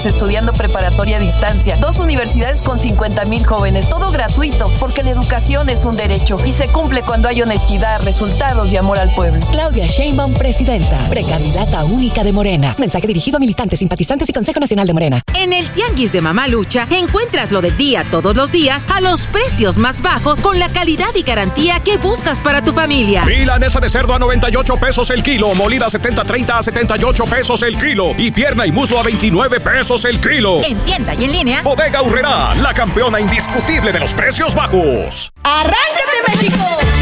estudiando preparatoria a distancia, 2 universidades con 50,000 jóvenes, todo gratuito, porque la educación es un derecho y se cumple cuando hay honestidad, resultados y amor al pueblo. Claudia Sheinbaum, presidenta, precandidata única de Morena. Mensaje dirigido a militantes, simpatizantes y Consejo Nacional de Morena. En el Tianguis de Mamalucha encuentras lo del día todos los días a los precios más bajos con la calidad y garantía que buscas para tu familia. Milanesa de cerdo a 98 pesos el kilo, molida 70-30 a 78 pesos el kilo y pierna y muslo a 29 pesos el kilo. En tienda y en línea. Bodega Aurrerá, la campeona indiscutible de los precios bajos. ¡Arráncate, México!